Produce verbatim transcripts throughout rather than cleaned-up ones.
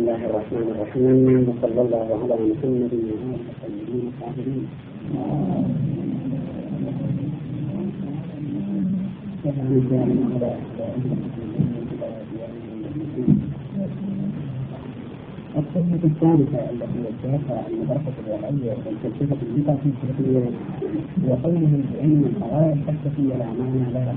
الله الرحمن الرحيم، وصلى الله على محمد وعلى آله وصحبه. القضية الثالثة التي وجهتها المدرسة الوضعية والفلسفة الميتافيزيقية وقوله بأن القضايا الفلسفية لا معنى لها،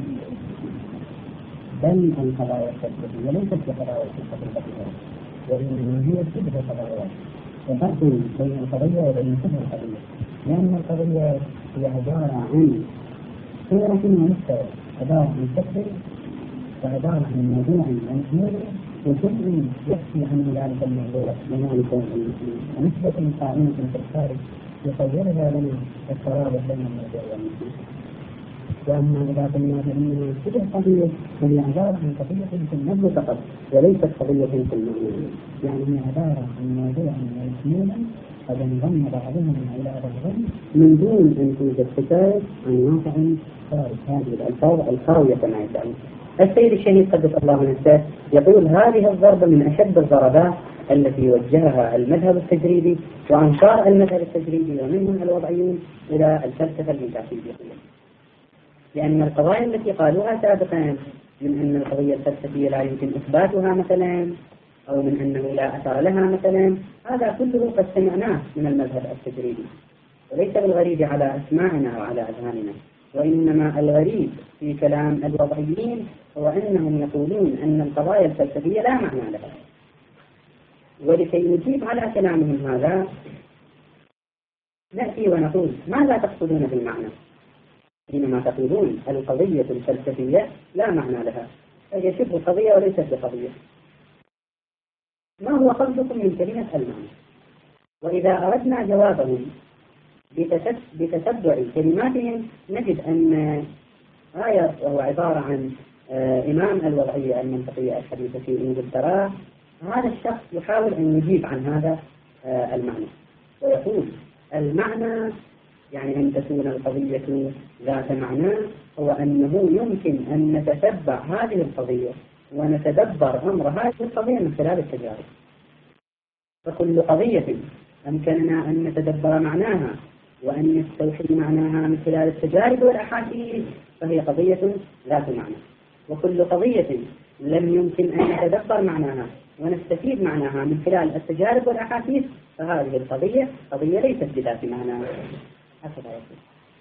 بل القضايا الفلسفية ليست كقضايا الحقيقة، وإنما هي شبه قضايا، وفرق بين القضية وبين شبه القضية، لأن القضية هي عبارة عن صورة ومستوى، عبارة عن شكل وعبارة عن موضوع ومحمول وشيء يحكي عن ذلك الموضوع وذلك ونسبة قائمة في الخارج يصورها لنا الترابط بين الموضوع والمحمول. وأما إذا قلنا بأنها شبه قضية فهي عبارة عن قضية في النظر فقط وليست قضية في المعنى، يعني هي عبارة عن موضوع محمولا قد انضم بعضهم إلى بعض من دون أن توجد حكاية عن واقع خارج هذه الألفاظ الخاوية كما يسأل. السيد الشهيد قدس الله نفسه يقول: هذه الضربة من أشد الضربات التي وجهها المذهب التجريبي وأنصار المذهب التجريبي ومنهم الوضعيون إلى الفلسفة الميتافيزيقية، لأن القضايا التي قالوها سابقا من أن القضية الفلسفية لا يمكن إثباتها مثلا، أو من أنه لا أثر لها مثلا، هذا كله قد سمعناه من المذهب التجريبي، وليس بالغريب على أسماعنا وعلى أذهاننا، وإنما الغريب في كلام الوضعيين هو أنهم يقولون أن القضايا الفلسفية لا معنى لها. ولكي نجيب على كلامهم هذا نأتي ونقول: ماذا تقصدون بالمعنى؟ حينما تقولون القضية الفلسفية لا معنى لها، هي شبه قضية وليست بقضية، ما هو قصدكم من كلمة المعنى؟ وإذا أردنا جوابهم بتتبع كلماتهم نجد أن آية وهو عبارة عن إمام الوضعية المنطقية الحديثة في إنجلترا، هذا الشخص يحاول أن يجيب عن هذا المعنى ويقول: المعنى يعني أن تكون القضية ذات معنى هو أنه يمكن أن نتتبع هذه القضية ونتدبر أمر هذه القضية من خلال التجارب، فكل قضية أمكننا أن نتدبر معناها وأن نستوحي معناها من خلال التجارب والأحاسيس فهي قضية ذات معنى، وكل قضية لم يمكن أن نتدبر معناها ونستفيد معناها من خلال التجارب والأحاسيس فهذه القضية قضية ليست بذات معنى. هكذا يقول.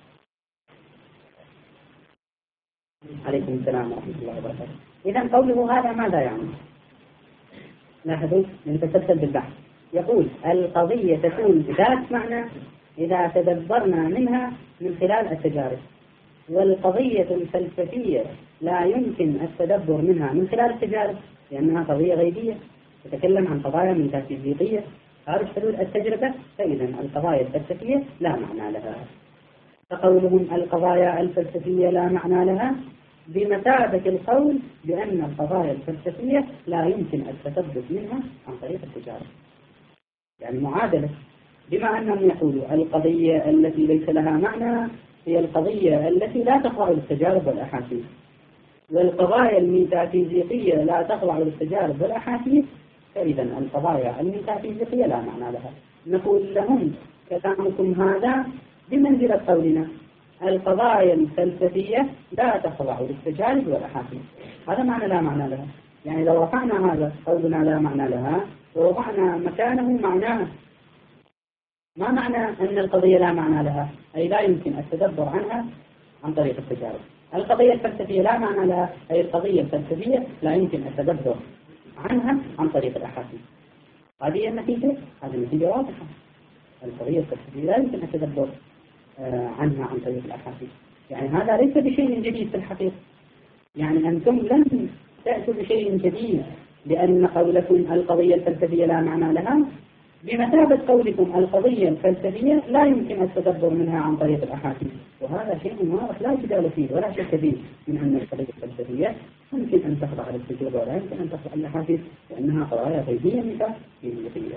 عليكم السلام ورحمة الله وبركاته. إذا قوله هذا ماذا يعني؟ لاحظوا نتسلسل بالبحث. يقول: القضية تكون ذات معنى إذا تدبرنا منها من خلال التجارب، والقضية الفلسفية لا يمكن التدبر منها من خلال التجارب لأنها قضية غيبية تتكلم عن قضايا ميتافيزيقية خارج حدود التجربة، فإذا القضايا الفلسفية لا معنى لها. فقولهم القضايا الفلسفية لا معنى لها بمثابة القول بأن القضايا الفلسفية لا يمكن التثبت منها عن طريق التجارب، يعني معادلة، بما أنهم يقولوا القضية التي ليس لها معنى هي القضية التي لا تخضع للتجارب والأحاسيس، والقضايا الميتافيزيقية لا تخضع للتجارب والأحاسيس، فإذا القضايا الميتافيزيقية لا معنى لها. نقول لهم: كلامكم هذا بمنزلة قولنا القضايا الفلسفية لا تخضع للتجارب والأحاسيس، هذا معنى لا معنى لها. يعني لو رفعنا هذا قولنا لا معنى لها ووضعنا مكانه معناه، ما معنى أن القضية لا معنى لها؟ أي لا يمكن التدبر عنها عن طريق التجارب. القضية الفلسفية لا معنى لها، أي القضية الفلسفية لا يمكن التدبر عنها عن طريق الأحاسيس. هذه النتيجة، هذه النتيجة واضحة. القضية الفلسفية لا يمكن التدبر عنها عن طريق الأحاسيس، يعني هذا ليس بشيء جديد في الحقيقة. يعني أنتم لن تأتوا بشيء جديد لأن قولكم القضية الفلسفية لا معنى لها بمثابة قولكم القضية الفلسفية لا يمكن التدبر منها عن طريق الأحاسيس، وهذا شيء واضح لا جدال فيه ولا شك فيه من أن القضية الفلسفية يمكن أن تخضع للتجربة ولا يمكن أن تخضع للأحاسيس لأنها قضايا غيبية ميتافيزيقية.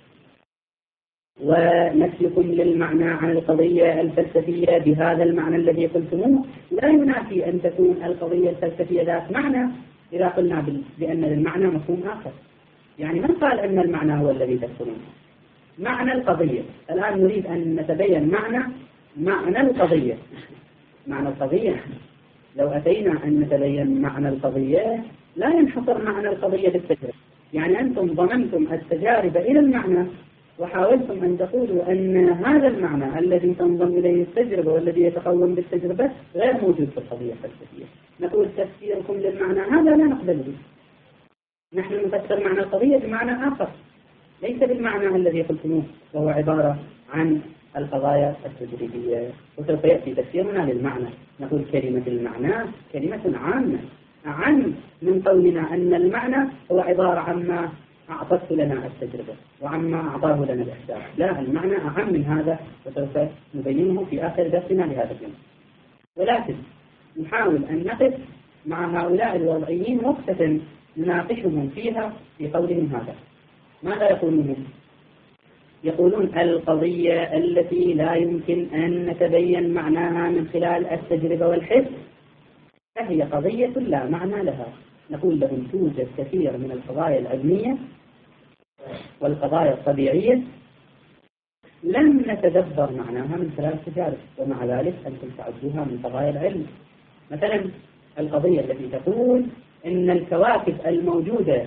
ونفيكم للمعنى عن القضية الفلسفية بهذا المعنى الذي قلتموه لا ينافي أن تكون القضية الفلسفية ذات معنى إذا قلنا بأن للمعنى مفهوم آخر. يعني من قال أن المعنى هو الذي تذكرون؟ معنى القضية. الآن نريد أن نتبين معنى معنى القضية. معنى القضية لو أتينا أن نتبين معنى القضية لا ينحصر معنى القضية بالتجربة. يعني أنتم ضمنتم التجارب إلى المعنى وحاولتم أن تقولوا أن هذا المعنى الذي تنضم إليه التجربة والذي يتقوم بالتجربة غير موجود في القضية الفلسفية. نقول تفسيركم للمعنى هذا لا نقبله. نحن نفسر معنى القضية بمعنى آخر ليس بالمعنى الذي قلتموه، وهو عبارة عن القضايا التجريبية. وسوف يأتي تفسيرنا للمعنى. نقول كلمة المعنى كلمة عامة أعم من قولنا أن المعنى هو عبارة عما أعطته لنا التجربة وعما أعطاه لنا الإحساس. لا، المعنى أعم من هذا وسوف نبينه في آخر درسنا لهذا اليوم. ولكن نحاول أن نقف مع هؤلاء الوضعيين وقفة نناقشهم فيها في قولهم هذا. ماذا يقولون؟ يقولون القضية التي لا يمكن أن نتبين معناها من خلال التجربة والحس فهي قضية لا معنى لها. نقول لهم توجد كثير من القضايا العلمية والقضايا الطبيعية لم نتدبر معناها من خلال التجارب، ومع ذلك أنتم تعدوها من قضايا العلم. مثلا القضية التي تقول إن الكواكب الموجودة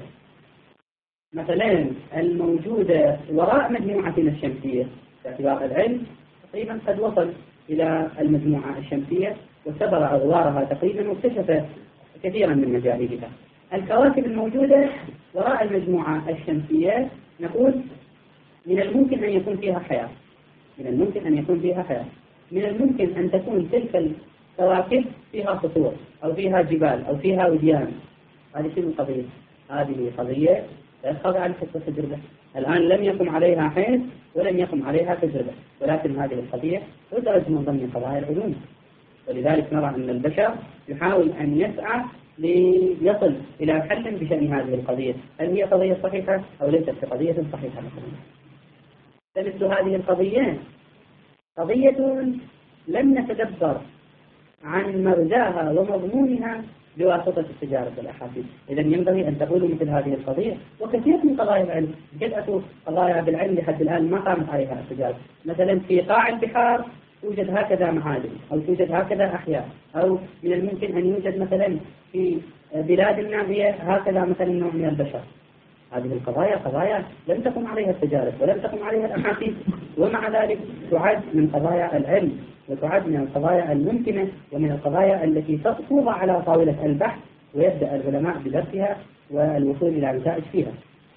مثلا الموجودة وراء مجموعتنا الشمسية باعتبار العلم تقريبا قد وصل إلى المجموعة الشمسية وسبر أغوارها تقريبا واكتشف كثيرا من مجالها. الكواكب الموجودة وراء المجموعة الشمسية نقول من الممكن أن يكون فيها حياة، من الممكن أن يكون فيها حياة، من الممكن أن تكون تلك الكواكب فيها سطور أو فيها جبال أو فيها وديان. هذه شنو القضية؟ هذه قضية خاضعة عن حس التجربة. الآن لم يقم عليها حس ولم يقم عليها تجربة، ولكن هذه القضية تدرج من ضمن قضايا العلوم. ولذلك نرى أن البشر يحاول أن يسعى ليصل إلى حل بشأن هذه القضية، هل هي قضية صحيحة أو ليست قضية صحيحة مثلا. فمثل هذه القضية قضية لم نتدبر عن مغزاها ومضمونها بواسطة التجارب والأحاسيس. إذا ينبغي أن تقولوا مثل هذه القضية. وكثير من قضايا العلم جدأت قضايا بالعلم لحد الآن ما قامت عليها التجارب. مثلا في قاع البحار توجد هكذا معادن أو توجد هكذا أحياء، أو من الممكن أن يوجد مثلا في بلاد النامية هكذا مثلا نوع من البشر. هذه القضايا قضايا لم تقم عليها التجارب ولم تقم عليها الأحاسيس، ومع ذلك تعد من قضايا العلم وتعد من القضايا الممكنة ومن القضايا التي توضع على طاولة البحث ويبدأ العلماء بدرسها والوصول إلى نتائج فيها.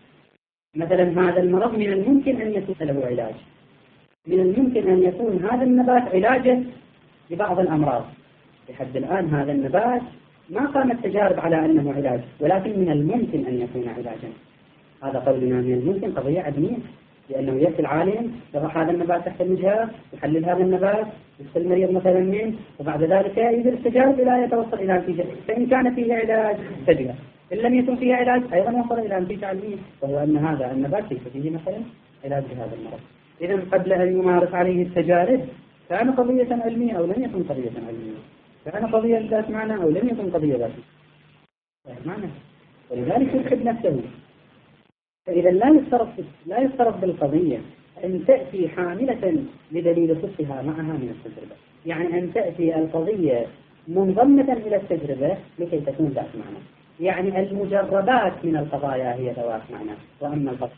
مثلا هذا المرض من الممكن أن يكون له علاج، من الممكن أن يكون هذا النبات علاجا لبعض الأمراض. لحد الآن هذا النبات ما قامت تجارب على أنه علاج، ولكن من الممكن أن يكون علاجا. هذا قولنا من الممكن قضية علمية، لأنه يأتي العالم يضع هذا النبات تحت المجهر يحلل هذا النبات يسأل المريض مثلا منه، وبعد ذلك يجري التجارب إلى يتوصل إلى نتيجة. فإن كان فيه علاج فجأة، إن لم يكن فيه علاج أيضا وصل إلى نتيجة علمية، وهو أن هذا النبات ليس فيه مثلا علاج لهذا المرض. إذا قبل أن يمارس عليه التجارب كان قضية علمية أو لم يكن قضية علمية، كان قضية ذات معنى أو لم يكن قضية ذات معنى، ولذلك يحب نفسه. فإذا لا يفترض لا يفترض بالقضية أن تأتي حاملة لدليل صدقها معها من التجربة، يعني أن تأتي القضية منضمة إلى التجربة لكي تكون ذات معنى. يعني المجربات من القضايا هي ذوات معنى، وأما القضايا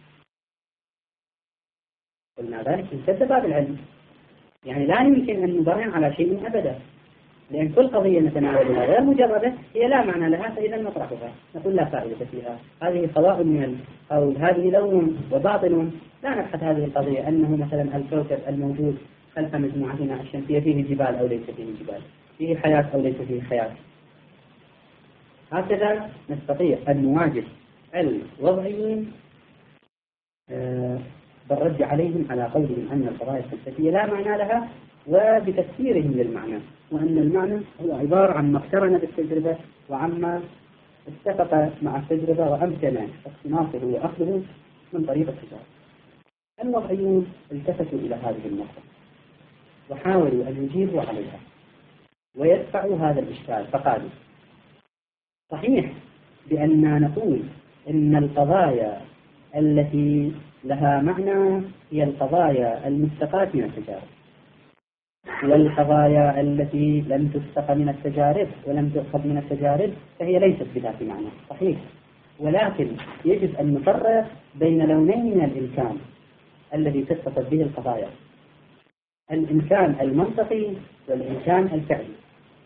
قلنا ذلك يسد باب العلم. يعني لا يمكن أن نبرهن على شيء أبدا، لأن كل قضية نتناولها غير مجردة هي لا معنى لها، فإذا نطرحها نقول لا فائدة فيها، هذه فضاء من القول، هذه لون وباطل. لا نبحث هذه القضية أنه مثلا الكوكب الموجود خلف مجموعتنا الشمسية فيه جبال أو ليس فيه جبال، فيه حياة أو ليس فيه حياة. هكذا نستطيع أن نواجه الوضعيين آه بالرد عليهم على قولهم أن القضايا الفلسفية لا معنى لها، وبتفسيرهم للمعنى، وأن المعنى هو عبارة عن ما اقترن بالتجربة وعما اتفق مع التجربة وأمكن اقتناصه وأخذه من طريق التجارب. الوضعيون التفتوا إلى هذه النقطة وحاولوا أن يجيبوا عليها ويدفعوا هذا الإشكال، فقالوا صحيح بأننا نقول إن القضايا التي لها معنى هي القضايا المستقاة من التجارب، والقضايا التي لم تستق من التجارب ولم تؤخذ من التجارب فهي ليست بذات معنى صحيح، ولكن يجب أن نفرق بين لونين من الإمكان الذي تتصف به القضايا: الإمكان المنطقي والإمكان الفعلي.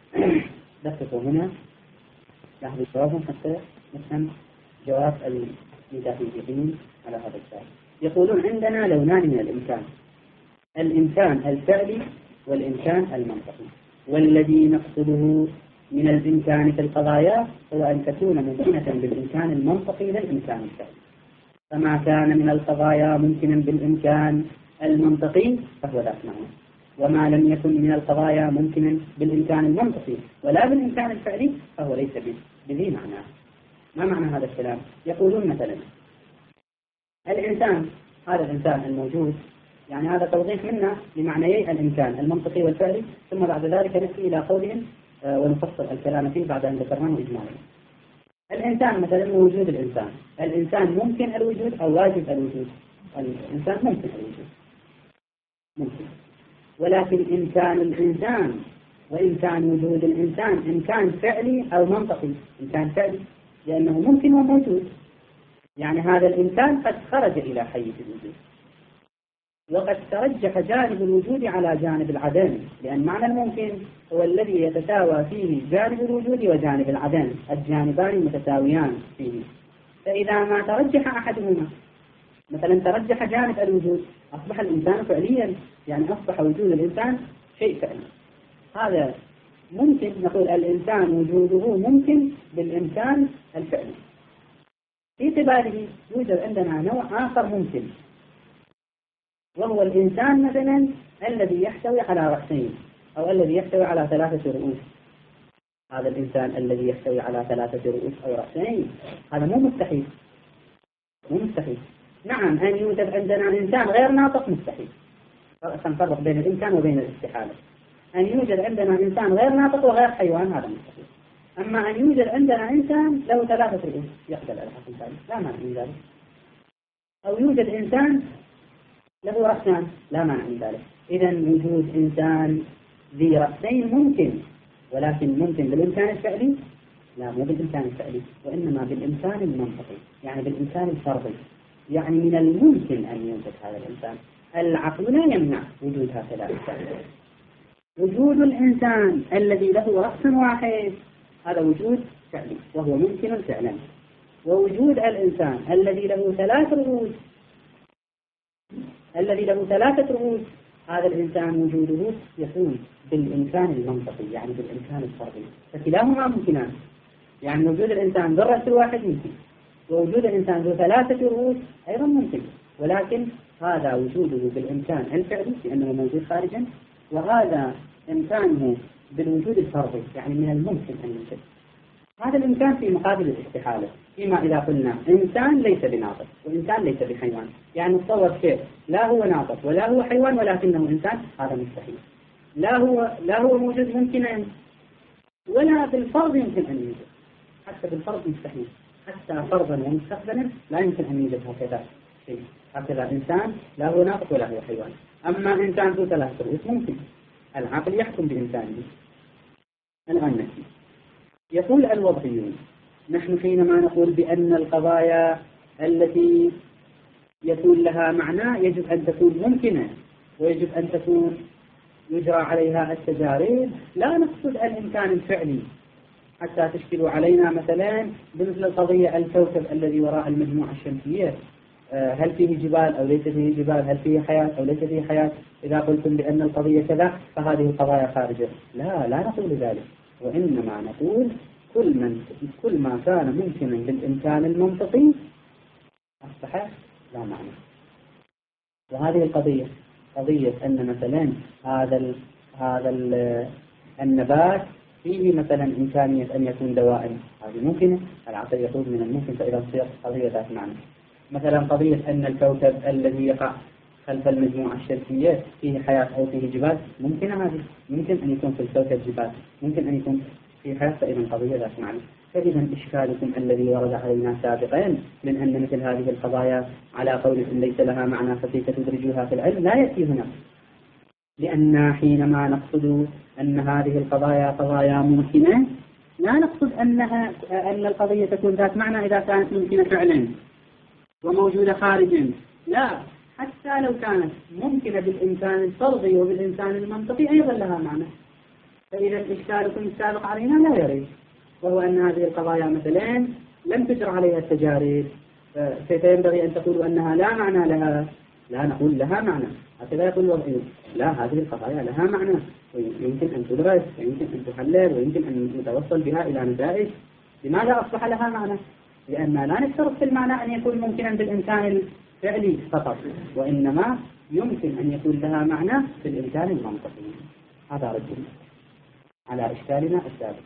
دققوا هنا، لاحظوا جوابهم حتى نفهم جواب الميتافيزيقيين على هذا السؤال. يقولون عندنا لونان من الإمكان: الإمكان الفعلي والإمكان المنطقي، والذي نقصده من الإمكان في القضايا هو أن تكون ممكنة بالإمكان المنطقي لا الإمكان الفعلي. فما كان من القضايا ممكنا بالإمكان المنطقي فهو ذات معنى، وما لم يكن من القضايا ممكنا بالإمكان المنطقي ولا بالإمكان الفعلي فهو ليس بذي معنى. ما معنى هذا الكلام؟ يقولون مثلا الإنسان، هذا الإنسان الموجود، يعني هذا توضيح منا لمعنيي الإمكان المنطقي والفعلي، ثم بعد ذلك نأتي إلى قولهم ونفصل الكلام فيه بعد أن ذكرناه إجمالا. الإنسان مثلا وجود الإنسان، الإنسان ممكن الوجود أو واجب الوجود؟ الإنسان ممكن الوجود، ممكن، ولكن إمكان الإنسان وإمكان وجود الإنسان إمكان فعلي أو منطقي؟ إمكان فعلي لأنه ممكن وموجود، يعني هذا الإمكان قد خرج إلى حيز الوجود، وقد ترجح جانب الوجود على جانب العدم، لأن معنى الممكن هو الذي يتساوى فيه جانب الوجود وجانب العدم، الجانبان متساويان فيه. فإذا ما ترجح أحدهما، مثلا ترجح جانب الوجود، أصبح الإنسان فعليا، يعني أصبح وجود الإنسان شيء فعلي. هذا ممكن نقول الإنسان وجوده ممكن بالإمكان الفعلي. في قباله يوجد عندنا نوع آخر ممكن، وهو الإنسان مثلا الذي يحتوي على رأسين أو الذي يحتوي على ثلاثة رؤوس. هذا الإنسان الذي يحتوي على ثلاثة رؤوس أو رأسين هذا مو مستحيل، مو مستحيل. نعم أن يوجد عندنا إنسان غير ناطق مستحيل، سنفرق بين الإمكان وبين الاستحالة. أن يوجد عندنا إنسان غير ناطق وغير حيوان هذا مستحيل. أما أن يوجد عندنا إنسان له ثلاثة رؤوس يقبل الحكم ذلك، لا مانع من ذلك. أو يوجد إنسان له رأسان، لا مانع من ذلك. إذا وجود إنسان ذي رأسين ممكن، ولكن ممكن بالإمكان الفعلي؟ لا، مو بالإمكان الفعلي، وإنما بالإمكان المنطقي، يعني بالإمكان الفرضي. يعني من الممكن أن يوجد هذا الإنسان. العقل لا يمنع وجود هكذا إنسان. وجود الإنسان الذي له رأس واحد هذا وجود فعلي وهو ممكن فعلا. ووجود الإنسان الذي له ثلاث رؤوس الذي له ثلاثة رؤوس هذا الإنسان وجوده يكون بالإمكان المنطقي، يعني بالإمكان الفردي. فكلاهما ممكنان، يعني وجود الإنسان ذو الرأس الواحد ممكن، ووجود الإنسان ذو ثلاثة رؤوس أيضا ممكن، ولكن هذا وجوده بالإمكان الفعلي لأنه موجود خارجا، وهذا إمكانه بالوجود الفردي، يعني من الممكن أن يوجد. هذا الإمكان في مقابل الاستحالة، فيما إذا قلنا إنسان ليس بناطق وإنسان ليس بحيوان، يعني نتصور شيء لا هو ناطق ولا هو حيوان ولكنه إنسان، هذا مستحيل. لا هو لا هو موجود ممكن ولا بالفرض يمكن أن يوجد، حتى بالفرض مستحيل، حتى فرضا ومستقبلا لا يمكن أن يوجد هكذا شيء. هكذا إنسان لا هو ناطق ولا هو حيوان. أما إنسان ذو ثلاث رؤوس ممكن، العقل يحكم بإنسانه. الآن نحن يقول الوضعيون: نحن حينما نقول بأن القضايا التي يكون لها معنى يجب أن تكون ممكنة ويجب أن تكون يجرى عليها التجارب، لا نقصد الإمكان الفعلي حتى تشكلوا علينا مثلا بمثل القضية الكوكب الذي وراء المجموعة الشمسية، هل فيه جبال أو ليس فيه جبال، هل فيه حياة أو ليس فيه حياة. إذا قلتم بأن القضية كذا فهذه القضايا خارجة. لا لا نقول ذلك، وإنما نقول كل من كل ما كان ممكنا بالإمكان المنطقي أصبح لا معنى. وهذه القضية قضية أن مثلا هذا ال هذا ال النبات فيه مثلا إمكانية أن يكون دواء، هذه ممكنة، العقل يقول من الممكن، فإذا تصير قضية ذات معنى. مثلا قضية أن الكوكب الذي يقع خلف المجموعة الشمسية فيه حياة أو فيه جبال، ممكن هذه، ممكن أن يكون في الكوكب جبال، ممكن أن يكون في حياة، فإذا قضية ذات معنى. فإذا إشكالكم الذي ورد علينا سابقا من أن مثل هذه القضايا على قولكم ليس لها معنى فكيف تدرجوها في العلم لا يأتي هنا، لأن حينما نقصد أن هذه القضايا قضايا ممكنة لا نقصد أنها أن القضية تكون ذات معنى إذا كانت ممكنة فعلا وموجودة خارجا، لا، حتى لو كانت ممكنة بالإمكان الفرضي وبالإمكان المنطقي أيضا لها معنى. فإذا إشكالكم السابق علينا لا يريد، وهو أن هذه القضايا مثلا لم تجر عليها التجارب، كيف ينبغي أن تقولوا أنها لا معنى لها؟ لا نقول لها معنى، هكذا يقول الوضعيون، لا، هذه القضايا لها معنى ويمكن أن تدرس ويمكن أن تحلل ويمكن أن نتوصل بها إلى نتائج. لماذا أصبح لها معنى؟ لأن لا نشترط في المعنى أن يكون ممكنا بالإمكان الفعلي فقط، وإنما يمكن أن يكون لها معنى في الإمكان المنطقي. هذا رد على إشكالنا السابق.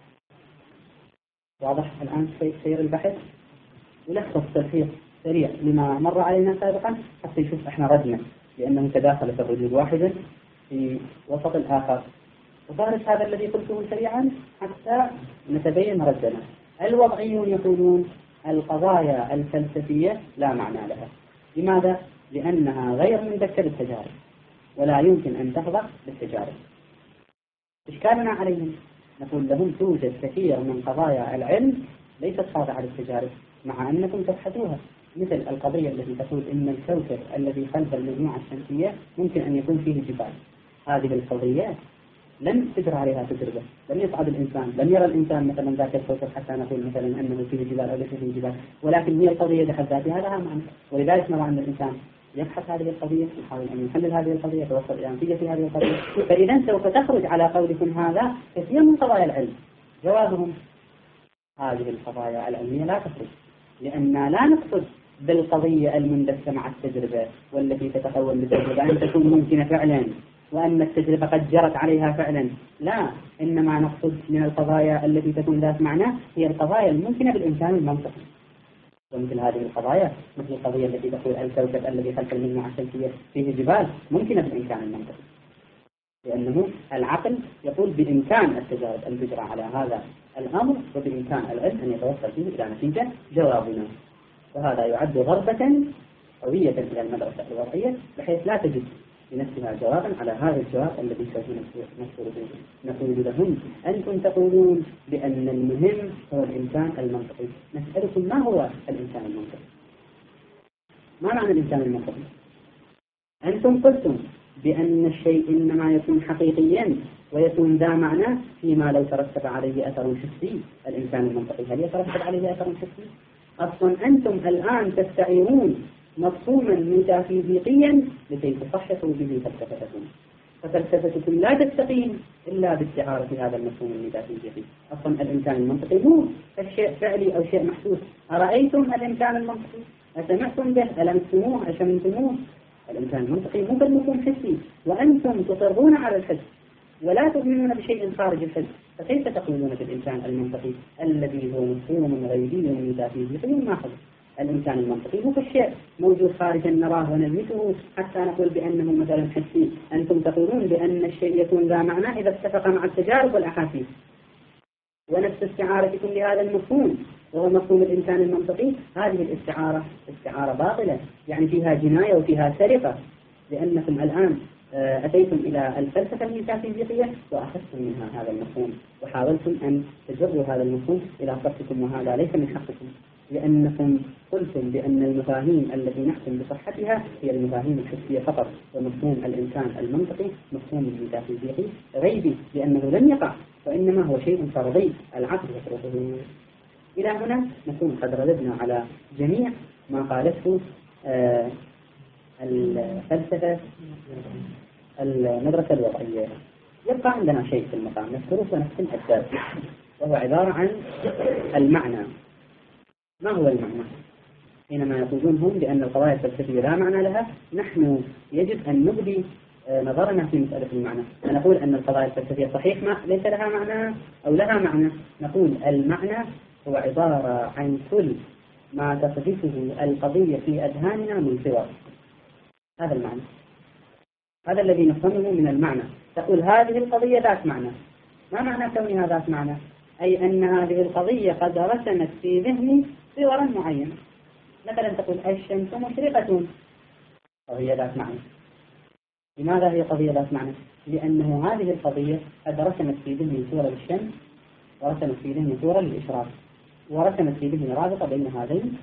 واضح الآن سير البحث؟ ولخص تلخيص سريع لما مر علينا سابقا حتى يشوف احنا ردنا، لأنه تداخل في الردود واحدا في وسط الآخر. وفارس هذا الذي قلته سريعا حتى نتبين ردنا. الوضعيون يقولون القضايا الفلسفية لا معنى لها. لماذا؟ لأنها غير مندكة بالتجارب ولا يمكن أن تخضع بالتجارب. إشكالنا عليهم نقول لهم توجد كثير من قضايا العلم ليست خاضعة للتجارب مع أنكم تبحثوها، مثل القضية التي تقول إن الكوكب الذي خلف المجموعة الشمسية ممكن أن يكون فيه جبال. هذه القضية لم تجرى عليها تجربة، لم يصعد الإنسان، لم يرى الإنسان مثلا ذاك الكوكب حتى نقول مثلا أنه فيه جبال أو ليس فيه جبال، ولكن هي القضية بحد ذاتها لها معنى. ولذلك نرى أن الإنسان يبحث هذه القضية، يحاول أن يحلل هذه القضية، يتوصل إلى نتيجة في هذه القضية. فإذا سوف تخرج على قولكم هذا كثير من قضايا العلم. جوابهم هذه القضايا العلمية لا تخرج، لأن لا نقصد بالقضية المندسة مع التجربة والتي تتحول لتجربة أن تكون ممكنة فعلا وأن التجربة قد جرت عليها فعلا، لا، إنما نقصد من القضايا التي تكون ذات معنى هي القضايا الممكنة بالإمكان المنطقي. ومثل هذه القضايا مثل القضية التي تقول الكوكب الذي خلف المجموعة الشمسية فيه جبال ممكنة بالإمكان المنطقي، لأنه العقل يقول بإمكان التجارب أن تجرى على هذا الأمر وبإمكان العلم أن يتوصل فيه إلى نتيجة جوابنا. وهذا يعد ضربة قوية إلى المدرسة الوضعية بحيث لا تجد لنفسها جوابا على هذا الجواب الذي سوف نذكر به. نقول لهم أنتم تقولون بأن المهم هو الإمكان المنطقي، نسألكم ما هو الإمكان المنطقي؟ ما معنى الإمكان المنطقي؟ أنتم قلتم بأن الشيء إنما يكون حقيقيا ويكون ذا معنى فيما لو ترتب عليه أثر حسي. الإمكان المنطقي هل يترتب عليه أثر حسي؟ أصلا أنتم الآن تستعيرون مفهوما ميتافيزيقيا لكي تصححوا به فلسفتكم، ففلسفتكم لا تستقيم إلا باستعارة هذا المفهوم الميتافيزيقي. أصلا الإمكان المنطقي هو الشيء فعلي أو شيء محسوس. أرأيتم الإمكان المنطقي؟ أسمعتم به؟ ألمستموه؟ أشممتموه؟ الإمكان المنطقي مو بالمفهوم حسي، وأنتم تصرون على الحس ولا تؤمنون بشيء خارج الحس، فكيف تقولون بالإمكان المنطقي الذي هو مفهوم غيبي ميتافيزيقي محض؟ الإمكان المنطقي هو الشيء موجود خارجا نراه ونلمسه حتى نقول بأنه مثلا حسي. أنتم تقولون بأن الشيء يكون ذا معنى إذا اتفق مع التجارب والأحاسيس. ونفس استعارتكم لهذا المفهوم وهو مفهوم الإمكان المنطقي، هذه الاستعارة استعارة باطلة، يعني فيها جناية وفيها سرقة، لأنكم الآن أتيتم إلى الفلسفة الميتافيزيقية وأخذتم منها هذا المفهوم وحاولتم أن تجروا هذا المفهوم إلى صفتكم، وهذا ليس من حقكم، لأنكم قلتم بأن المفاهيم التي نحكم بصحتها هي المفاهيم الحسية فقط، ومفهوم الإمكان المنطقي مفهوم ميتافيزيقي غيبي لأنه لم يقع وإنما هو شيء فرضي العقل يفرضه. إلى هنا نكون قد رددنا على جميع ما قالته آه الفلسفة المدرسة الوضعية. يبقى عندنا شيء في المقام نذكره ونختم الدرس، وهو عبارة عن المعنى. ما هو المعنى؟ حينما يقولون هم بأن القضايا الفلسفية لا معنى لها، نحن يجب أن نبدي نظرنا في مسألة المعنى. نقول أن القضايا الفلسفية صحيح ما ليس لها معنى أو لها معنى. نقول المعنى هو عبارة عن كل ما تصفه القضية في أذهاننا من صور. هذا المعنى، هذا الذي نفهمه من المعنى. تقول هذه القضية ذات معنى. ما معنى كونها ذات معنى؟ أي أن هذه القضية قد رسمت في ذهني صورا معينة. مثلا تقول الشمس مشرقة، قضية ذات معنى. لماذا هي قضية ذات معنى؟ لأنه هذه القضية قد رسمت في ذهني صورة للشمس، ورسمت في ذهني صورة للإشراق، ورسمت في ذهني رابطة بين هذين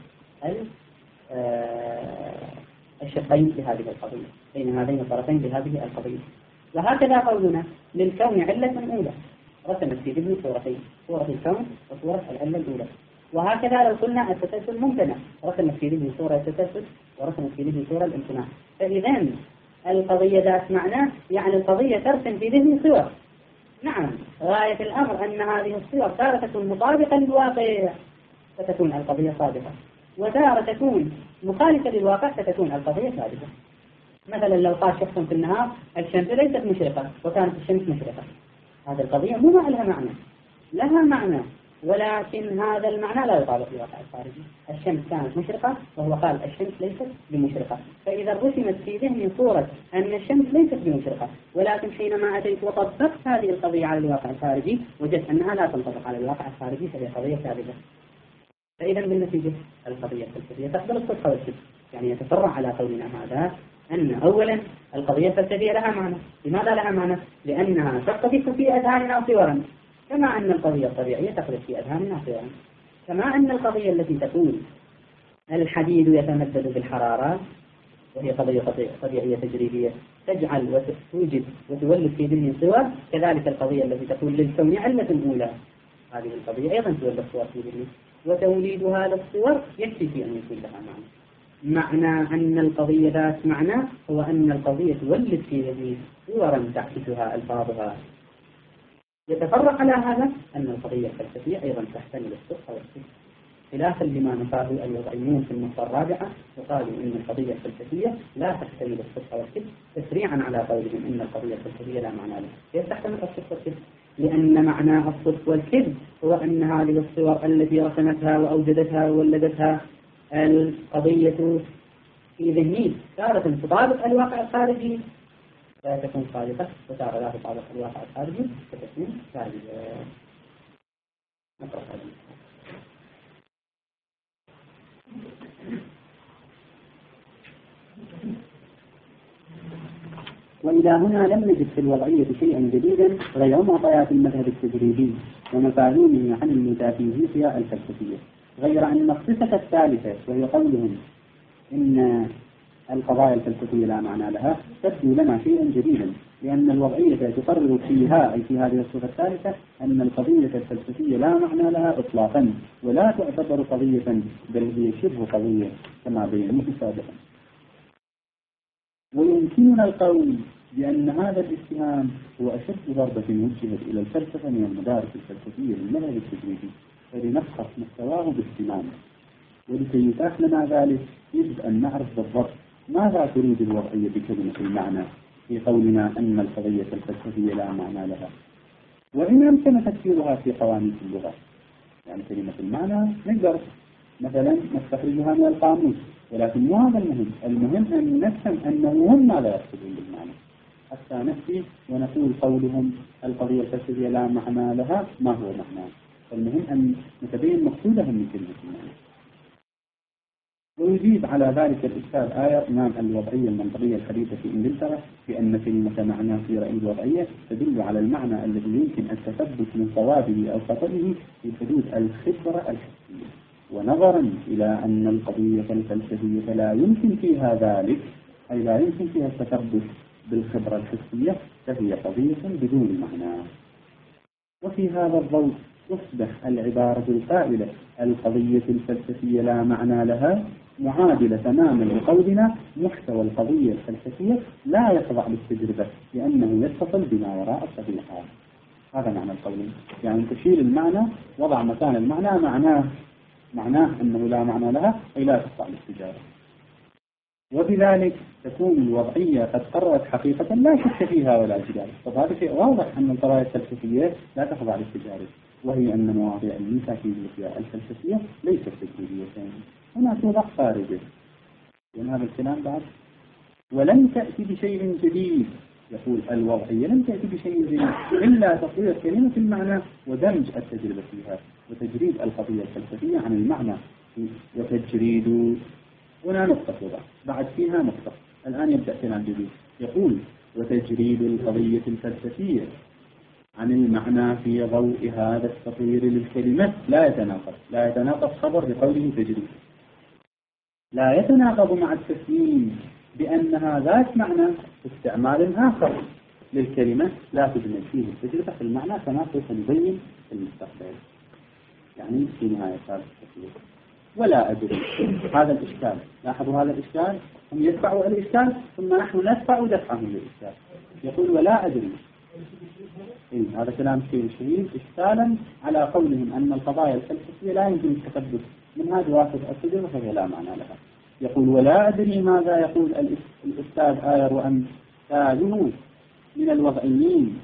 الشقين لهذه القضية، بين هذين الطرفين لهذه القضية. وهكذا قولنا للكون علة أولى، رسمت في ذهني صورتين، صورة الكون وصورة العلة الأولى. وهكذا لو قلنا التسلسل ممتنع، رسمت في ذهني صورة التسلسل ورسمت في ذهني صورة الامتناع. فإذا القضية ذات معنى يعني القضية ترسم في ذهني صور. نعم، غاية الأمر أن هذه الصور تارة تكون مطابقة للواقع فتكون القضية صادقة، وتارة تكون مخالفة للواقع فتكون القضية كاذبة. مثلا لو قال شخص في النهار الشمس ليست مشرقة وكانت الشمس مشرقة، هذه القضية مو لها معنى، لها معنى، ولكن هذا المعنى لا يطابق الواقع الخارجي. الشمس كانت مشرقة وهو قال الشمس ليست بمشرقة، فإذا رسمت في ذهني صورة أن الشمس ليست بمشرقة، ولكن حينما أتيت وطبقت هذه القضية على الواقع الخارجي وجدت أنها لا تنطبق على الواقع الخارجي، فهي قضية كاذبة. فإذا بالنتيجة القضية الفلسفية تقبل الصدق والكذب. يعني يتفرع على قولنا هذا أن أولا القضية الفلسفية لها معنى. لماذا لها معنى؟ لأنها تقذف في أذهاننا صورا، كما أن القضية الطبيعية تقذف في أذهاننا صورا. كما أن القضية التي تقول الحديد يتمدد بالحرارة وهي قضية طبيعية تجريبية تجعل وتوجد وتولد في ذهني صور، كذلك القضية التي تقول للكون علة أولى، هذه القضية أيضا تولد صور في ذهني، وتوليدها للصور يكفي في أن يكون لها معنى. معنى أن القضية ذات معنى هو أن القضية تولد في ذهني صورا تعكسها ألفاظها. يتفرق على هذا أن القضية الفلسفية أيضا تحتمل الصدق والكذب، خلافا لما نفاه الوضعيون في النقطة الرابعة، وقالوا أن القضية الفلسفية لا تحتمل الصدق والكذب، تسريعا على قولهم أن القضية الفلسفية لا معنى لها. كيف تحتمل الصدق والكذب؟ لأن معنى الصدق والكذب هو أن هذه الصور التي رسمتها وأوجدتها وولدتها القضية في ذهني تارة تطابق الواقع الخارجي فتكون صادقة، وتارة لا تطابق الواقع الخارجي فتكون كاذبة. نقرأ هذا. وإلى هنا لم نجد في الوضعية شيئا جديدا غير معطيات المذهب التجريبي ومفاهيمه عن الميتافيزيقيا الفلسفية، غير أن الصفة الثالثة وهي قولهم إن القضايا الفلسفية لا معنى لها تبدو لنا شيئا جديدا، لأن الوضعية تقرر فيها أي في هذه الصفة الثالثة أن القضية الفلسفية لا معنى لها إطلاقا ولا تعتبر قضية، بل هي شبه قضية كما بينوه سابقا. ويمكننا القول بأن هذا الاتهام هو أشد ضربة وجهت إلى الفلسفة من المدارس الفلسفية للمذهب التجريبي، فلنفحص مستواه باهتمام. ولكي يتاح لنا ذلك يجب أن نعرف بالضبط ماذا تريد الوضعية بكلمة المعنى في قولنا أن القضية الفلسفية لا معنى لها، وإن أمكن تفسيرها في قوانين اللغة. يعني كلمة المعنى نقدر مثلا نستخرجها من القاموس، ولكن مو هذا المهم. المهم أن نفهم أنه هم ماذا يقصدون بالمعنى حتى نفسي ونقول قولهم القضية الفلسفية لا معنى لها ما هو معناه. المهم أن نتبين مقصودهم من كلمة المعنى. ويجيب على ذلك الأستاذ آير إمام الوضعية المنطقية الحديثة في إنجلترا بأن كلمة معنى في رأي الوضعية تدل على المعنى الذي يمكن التثبت من صوابه أو خطئه في حدود الخبرة الحسية. ونظرا إلى أن القضية الفلسفية لا يمكن فيها ذلك، أي لا يمكن فيها التثبت بالخبرة الحسية، فهي قضية بدون معنى. وفي هذا الضوء تصبح العبارة القائلة القضية الفلسفية لا معنى لها معادلة تماما لقولنا محتوى القضية الفلسفية لا يخضع للتجربة لأنه يتصل بما وراء الطبيعة. هذا معنى القول. يعني تشيل المعنى وضع مكان المعنى معناه معناه أنه لا معنى لها أي لا تخضع للتجارة، وبذلك تكون الوضعية قد قررت حقيقة لا شك فيها ولا جدال. فهذا شيء واضح أن القضايا الفلسفية لا تخضع للتجارة، وهي أن مواضيع الميتافيزيقيا الفلسفية ليست تجريبية. هنا توضع خارجة من هذا الكلام بعد. ولن تأتي بشيء جديد يقول الوضعية لم تأتي بشيء جديد إلا تطوير كلمة المعنى ودمج التجربة فيها وتجريد القضية الفلسفية عن المعنى وتجريد. هنا نقطة وضع بعد فيها نقطة. الآن يبدأ كلام جديد يقول وتجريد القضية الفلسفية عن المعنى في ضوء هذا التطوير للكلمة لا يتناقض لا يتناقض خبر بقوله تجريد، لا يتناقض مع التسليم بأنها ذات معنى استعمال آخر للكلمة لا تجمل فيه التجربة في المعنى كما سوف نبين في المستقبل، يعني في نهاية هذا التطوير. ولا أدري هذا الإشكال، لاحظوا هذا الإشكال، هم يدفعوا الإشكال ثم نحن ندفع دفعهم للإشكال. يقول ولا أدري، إيه هذا كلام كثير شديد إشكالا على قولهم أن القضايا الفلسفية لا يمكن التثبت من هذه واسطة التجربة فهي لا معنى لها. يقول ولا أدري ماذا يقول الأستاذ آير وأمثاله من الوضعيين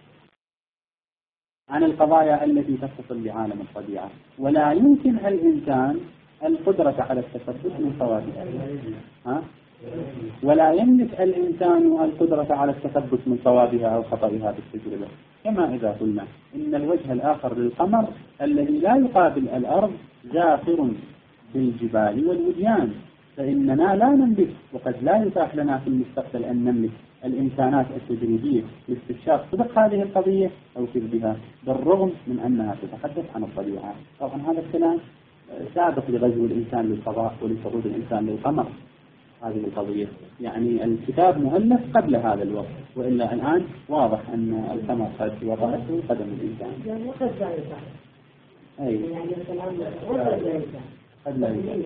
عن القضايا التي تتصل بعالم الطبيعة، ولا يمكن الإنسان القدرة على التثبت من صوابها، ها؟ ولا يملك الإنسان القدرة على التثبت من صوابها أو خطئها بالتجربة، كما إذا قلنا إن الوجه الآخر للقمر الذي لا يقابل الأرض زاخر بالجبال والوديان، فإننا لا نملك وقد لا يتاح لنا في المستقبل أن نملك الإمكانات التجريبية لاستكشاف صدق هذه القضية أو كذبها، بالرغم من أنها تتحدث عن الطبيعة. طبعا هذا الكلام سابق لغزو الإنسان للفضاء ولصعود الإنسان للقمر. هذه القضية يعني الكتاب مؤلف قبل هذا الوقت، وإلا الآن واضح أن القمر قد وضعته قدم الإنسان. يعني وقد لا يفعل. أي. يعني مثلا وقد لا يفعل. قد لا يفعل.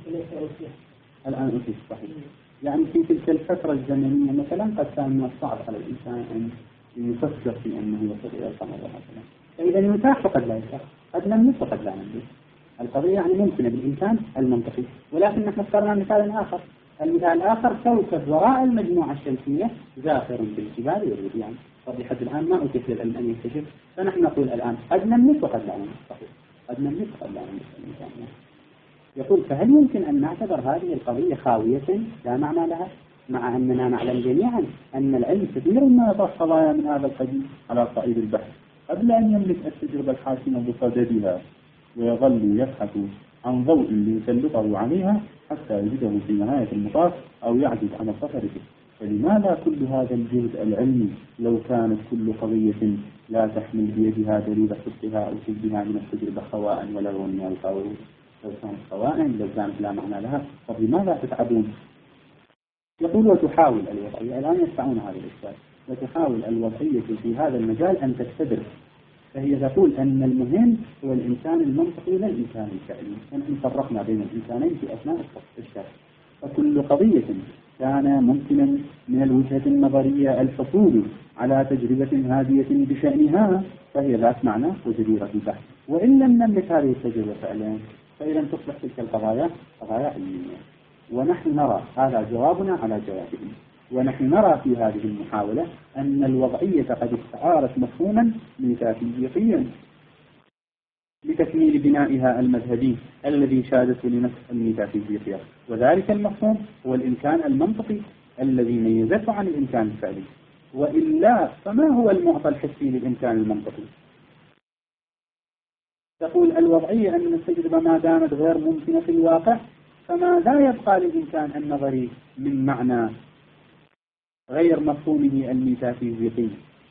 الآن أكيد صحيح. يعني في تلك الفترة الزمنية مثلا قد كان من الصعب على الإنسان أن يفكر في أنه يصل إلى القمر مثلا. فإذا يتاح فقد لا يتاح، قد نملك وقد لا نملك. القضية يعني ممكنة بالإمكان المنطقي، ولكن نحن اخترنا مثال آخر. المثال الآخر كوكب وراء المجموعة الشمسية زاخر بالجبال والوديان، طب لحد الآن ما أتيح للعلم أن يكتشف، فنحن نقول الآن قد نملك وقد لا نملك. صحيح قد نملك وقد لا نملك الإمكانيات. يقول فهل يمكن أن نعتبر هذه القضية خاوية لا معنى لها، مع أننا نعلم جميعا أن العلم كثير ما يطرح قضايا من هذا القبيل على صعيد البحث قبل أن يملك التجربة الحاسمة بصددها، ويظل يبحث عن ضوء ليسلطه عليها حتى يجده في نهاية المطاف أو يعجز عن السفر به. فلماذا كل هذا الجهد العلمي لو كانت كل قضية لا تحمل بيدها دليل صدقها أو كذبها من التجربة خواء ولغو من القول؟ لو كانت خواء لو كانت لا معنى لها، فلماذا تتعبون؟ يقول وتحاول الوضعية، الآن يدفعون هذا الإشكال، وتحاول الوضعية في هذا المجال أن تستدرك، فهي تقول أن المهم هو الإنسان المنطقي لا الإنسان الفعلي. نحن فرقنا بين الإنسانين في أثناء الاستكشاف، فكل قضية كان ممكنا من الوجهة النظرية الحصول على تجربة هادية بشأنها فهي ذات معنى وجديرة بالبحث، وإن لم نملك هذه التجربة فعلا فإذا تصبح تلك القضايا قضايا علمية. ونحن نرى هذا جوابنا على جوابهم، ونحن نرى في هذه المحاولة أن الوضعية قد استعارت مفهوما ميتافيزيقيا لتكميل بنائها المذهبي الذي شادته لنفس الميتافيزيقية، وذلك المفهوم هو الإمكان المنطقي الذي ميزته عن الإمكان الفعلي، وإلا فما هو المعطى الحسي للإمكان المنطقي؟ تقول الوضعية أن التجربة ما دامت غير ممكنة في الواقع فماذا يبقى للإمكان النظري من معنى غير مفهومه الميتافيزيقي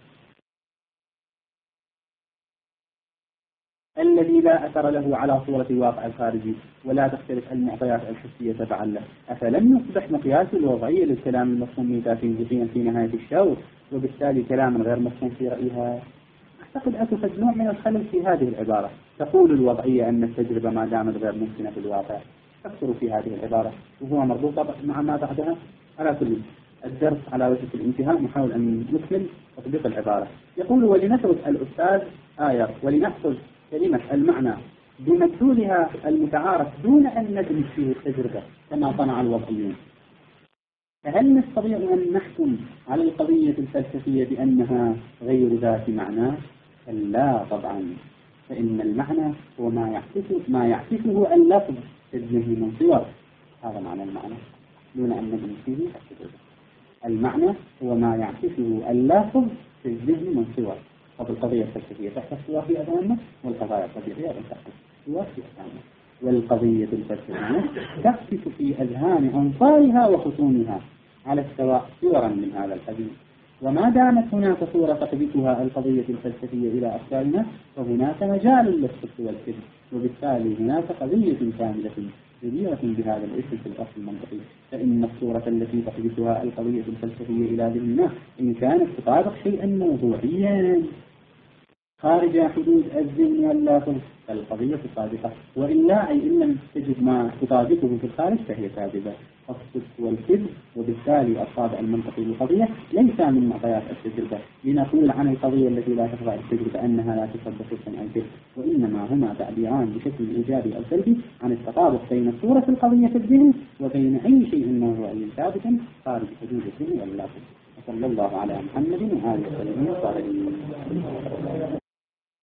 الذي لا أثر له على صورة الواقع الخارجي ولا تختلف المعطيات الحسية تبعا له؟ أفلم يصبح مقياس الوضعية للكلام المفهوم ميتافيزيقيا في نهاية الشوط وبالتالي كلاما غير مفهوم في رأيها؟ أعتقد أتوجد نوع من الخلل في هذه العبارة. تقول الوضعية أن التجربة ما دامت غير ممكنة في الواقع، تكثر في هذه العبارة وهو مربوط مع ما بعدها. على كل الدرس على وجه الانتهاء نحاول أن نكمل تطبيق العبارة. يقول ولنترك الأستاذ آير ولنأخذ كلمة المعنى بمدلولها المتعارف دون أن ندرج فيه التجربة كما صنع الوضعيون. فهل نستطيع أن نحكم على القضية الفلسفية بأنها غير ذات معنى؟ لا طبعا، فإن المعنى هو ما يعكسه ما يعكسه اللفظ الذهني من صور، هذا معنى المعنى دون أن ندرج فيه التجربة. المعنى هو ما يعكسه اللافظ في الذهن من صور. فالقضية الفلسفية تحت الصور في أذهاننا، والقضايا الطبيعية تحت الصور في أذهاننا. والقضية الفلسفية تعكس في أذهان أنصارها وخصومها على السواء صورا من هذا القبيل. وما دامت هناك صورة تثبتها القضية الفلسفية إلى أفكارنا فهناك مجال للصدق والكذب، وبالتالي هناك قضية كاملة جديرة بهذا الاسم في الأصل المنطقي. فإن الصورة التي تثبتها القضية الفلسفية إلى ذهننا إن كانت تطابق شيئا موضوعيا خارج حدود الذهن واللافظ فالقضية صادقة، وإلا أي إن لم تجد ما تطابقه في الخارج فهي كاذبة. الصدق والكذب وبالتالي الطابع المنطقي للقضية ليس من معطيات التجربة لنقول عن القضية التي لا تخضع التجربة أنها لا تصدق صدقا أو كذب، وإنما هما تعبيران بشكل إيجابي أو سلبي عن التطابق بين صورة القضية في الذهن وبين أي شيء موضوعي ثابت خارج حدود الذهن واللافظ. وصلى الله على محمد وآله وصحبه وسلم.